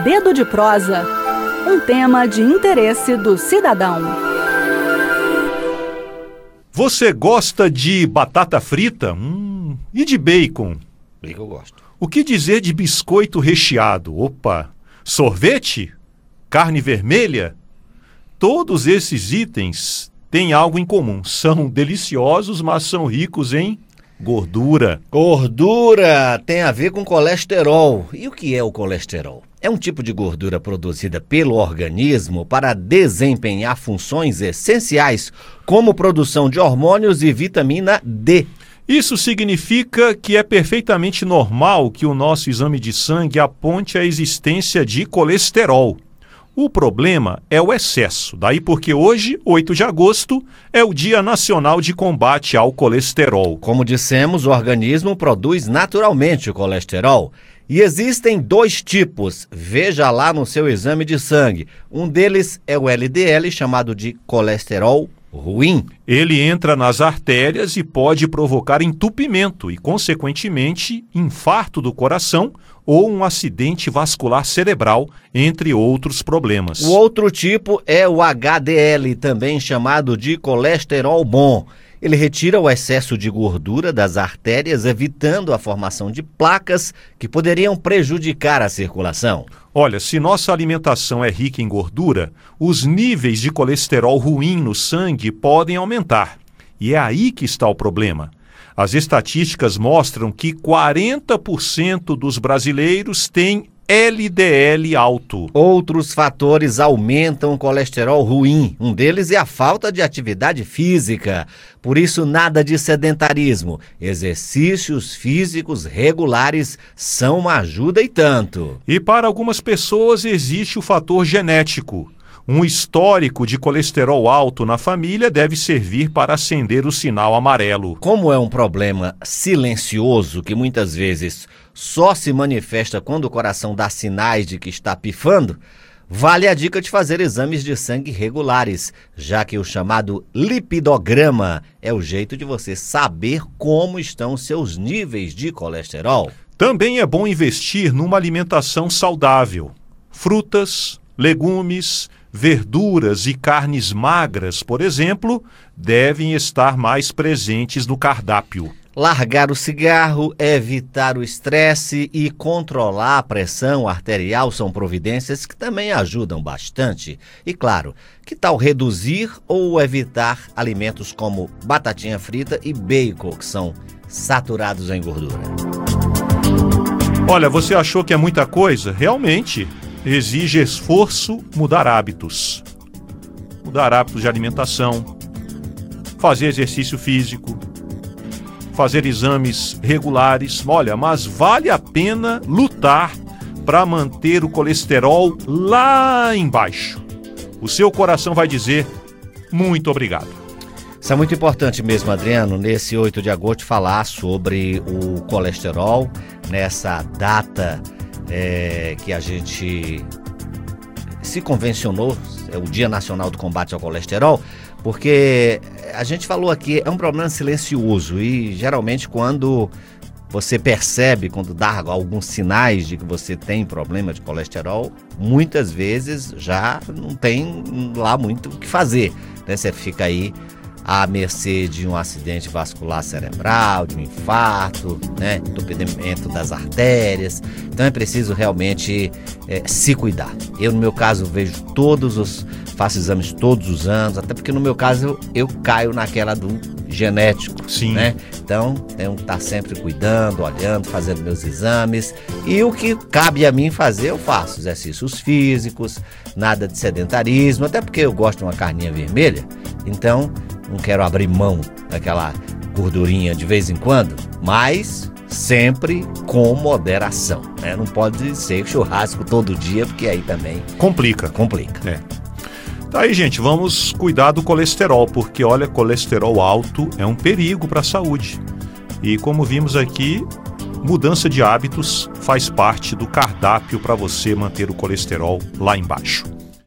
Dedo de Prosa, um tema de interesse do cidadão. Você gosta de batata frita? E de bacon? Bacon eu gosto. O que dizer de biscoito recheado? Opa! Sorvete? Carne vermelha? Todos esses itens têm algo em comum. São deliciosos, mas são ricos em gordura. Gordura tem a ver com colesterol. E o que é o colesterol? É um tipo de gordura produzida pelo organismo para desempenhar funções essenciais, como produção de hormônios e vitamina D. Isso significa que é perfeitamente normal que o nosso exame de sangue aponte a existência de colesterol. O problema é o excesso, daí porque hoje, 8 de agosto, é o Dia Nacional de Combate ao Colesterol. Como dissemos, o organismo produz naturalmente o colesterol. E existem 2 tipos, veja lá no seu exame de sangue. Um deles é o LDL, chamado de colesterol ruim. Ele entra nas artérias e pode provocar entupimento e, consequentemente, infarto do coração ou um acidente vascular cerebral, entre outros problemas. O outro tipo é o HDL, também chamado de colesterol bom. Ele retira o excesso de gordura das artérias, evitando a formação de placas que poderiam prejudicar a circulação. Olha, se nossa alimentação é rica em gordura, os níveis de colesterol ruim no sangue podem aumentar. E é aí que está o problema. As estatísticas mostram que 40% dos brasileiros têm LDL alto. Outros fatores aumentam o colesterol ruim. Um deles é a falta de atividade física. Por isso, nada de sedentarismo. Exercícios físicos regulares são uma ajuda e tanto. E para algumas pessoas existe o fator genético. Um histórico de colesterol alto na família deve servir para acender o sinal amarelo. Como é um problema silencioso que muitas vezes só se manifesta quando o coração dá sinais de que está pifando, vale a dica de fazer exames de sangue regulares, já que o chamado lipidograma é o jeito de você saber como estão seus níveis de colesterol. Também é bom investir numa alimentação saudável. Frutas, legumes, verduras e carnes magras, por exemplo, devem estar mais presentes no cardápio. Largar o cigarro, evitar o estresse e controlar a pressão arterial são providências que também ajudam bastante. E claro, que tal reduzir ou evitar alimentos como batatinha frita e bacon, que são saturados em gordura? Olha, você achou que é muita coisa? Realmente, exige esforço mudar hábitos. Mudar hábitos de alimentação, fazer exercício físico, fazer exames regulares. Olha, mas vale a pena lutar para manter o colesterol lá embaixo. O seu coração vai dizer muito obrigado. Isso é muito importante mesmo, Adriano, nesse 8 de agosto falar sobre o colesterol, nessa data que a gente se convencionou, é o Dia Nacional do Combate ao Colesterol, porque a gente falou aqui, é um problema silencioso e geralmente quando você percebe, quando dá alguns sinais de que você tem problema de colesterol, muitas vezes já não tem lá muito o que fazer, né? Você fica aí à mercê de um acidente vascular cerebral, de um infarto, né? Entupimento das artérias. Então é preciso realmente se cuidar. Eu, no meu caso, faço exames todos os anos, até porque no meu caso eu caio naquela do genético. Sim. Né? Então tenho que estar sempre cuidando, olhando, fazendo meus exames. E o que cabe a mim fazer, eu faço. Exercícios físicos, nada de sedentarismo, até porque eu gosto de uma carninha vermelha, então não quero abrir mão daquela gordurinha de vez em quando, mas sempre com moderação, né? Não pode ser churrasco todo dia, porque aí também complica. Tá aí, gente, vamos cuidar do colesterol, porque olha, colesterol alto é um perigo para a saúde. E como vimos aqui, mudança de hábitos faz parte do cardápio para você manter o colesterol lá embaixo.